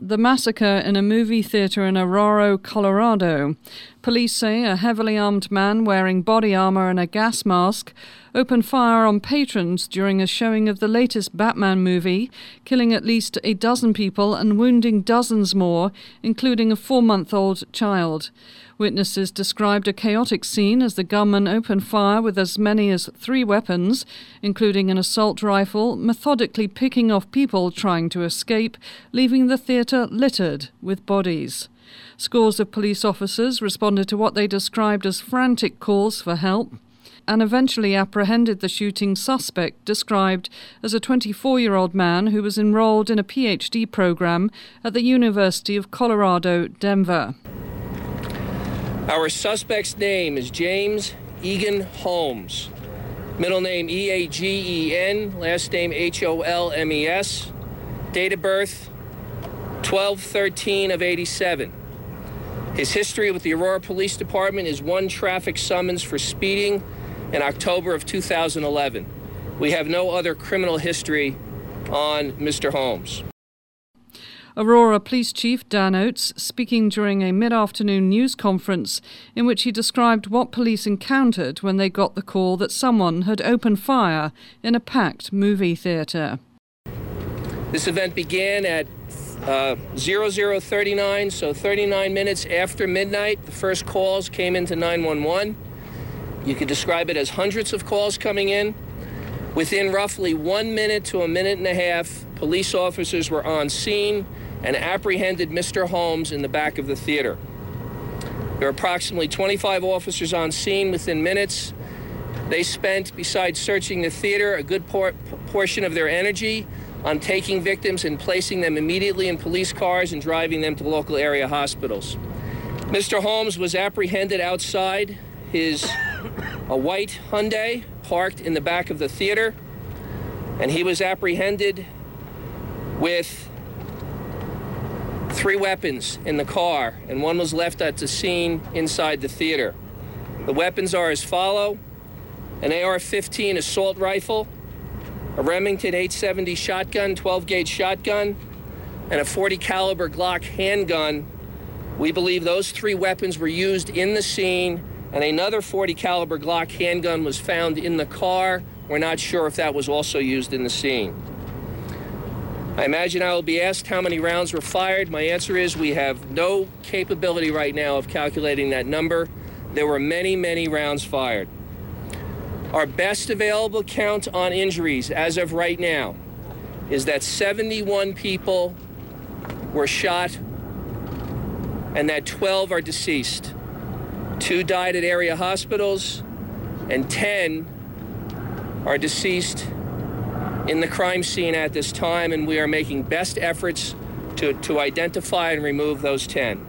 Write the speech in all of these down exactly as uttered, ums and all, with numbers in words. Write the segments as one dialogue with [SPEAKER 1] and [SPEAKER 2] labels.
[SPEAKER 1] The massacre in a movie theater in Aurora, Colorado. Police say a heavily armed man wearing body armor and a gas mask opened fire on patrons during a showing of the latest Batman movie, killing at least a dozen people and wounding dozens more, including a four-month-old child. Witnesses described a chaotic scene as the gunman opened fire with as many as three weapons, including an assault rifle, methodically picking off people trying to escape, leaving the theatre littered with bodies. Scores of police officers responded to what they described as frantic calls for help and eventually apprehended the shooting suspect, described as a twenty-four-year-old man who was enrolled in a P H D program at the University of Colorado, Denver.
[SPEAKER 2] Our suspect's name is James Egan Holmes. Middle name E A G E N, last name H O L M E S. Date of birth, twelve thirteen of eighty-seven. His history with the Aurora Police Department is one traffic summons for speeding in October of two thousand eleven. We have no other criminal history on Mister Holmes.
[SPEAKER 1] Aurora Police Chief Dan Oates speaking during a mid-afternoon news conference in which he described what police encountered when they got the call that someone had opened fire in a packed movie theatre.
[SPEAKER 2] This event began at uh, zero zero thirty-nine, so thirty-nine minutes after midnight. The first calls came into nine one one. You could describe it as hundreds of calls coming in. Within roughly one minute to a minute and a half, police officers were on scene and apprehended Mister Holmes in the back of the theater. There were approximately twenty-five officers on scene within minutes. They spent, besides searching the theater, a good por- portion of their energy on taking victims and placing them immediately in police cars and driving them to local area hospitals. Mister Holmes was apprehended outside his a white Hyundai parked in the back of the theater, and he was apprehended with three weapons in the car, and one was left at the scene inside the theater. The weapons are as follow: an A R fifteen assault rifle, a Remington eight seventy shotgun, twelve gauge shotgun, and a forty caliber Glock handgun. We believe those three weapons were used in the scene, and another forty caliber Glock handgun was found in the car. We're not sure if that was also used in the scene. I imagine I will be asked how many rounds were fired. My answer is we have no capability right now of calculating that number. There were many, many rounds fired. Our best available count on injuries as of right now is that seventy-one people were shot and that twelve are deceased. Two died at area hospitals and ten are deceased in the crime scene at this time, and we are making best efforts to, to identify and remove those ten.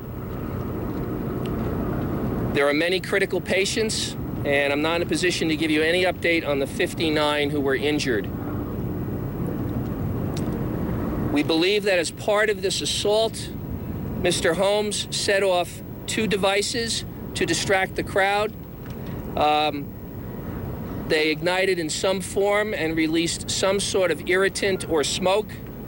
[SPEAKER 2] There are many critical patients, and I'm not in a position to give you any update on the fifty-nine who were injured. We believe that as part of this assault, Mister Holmes set off two devices to distract the crowd. Um, They ignited in some form and released some sort of irritant or smoke.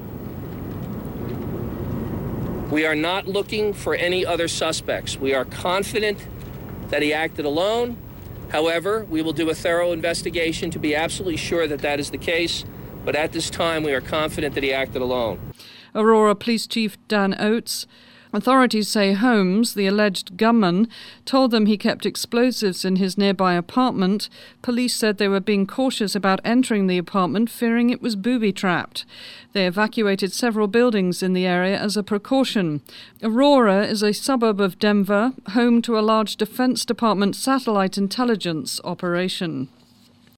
[SPEAKER 2] We are not looking for any other suspects. We are confident that he acted alone. However, we will do a thorough investigation to be absolutely sure that that is the case. But at this time, we are confident that he acted alone.
[SPEAKER 1] Aurora Police Chief Dan Oates. Authorities say Holmes, the alleged gunman, told them he kept explosives in his nearby apartment. Police said they were being cautious about entering the apartment, fearing it was booby-trapped. They evacuated several buildings in the area as a precaution. Aurora is a suburb of Denver, home to a large Defense Department satellite intelligence operation.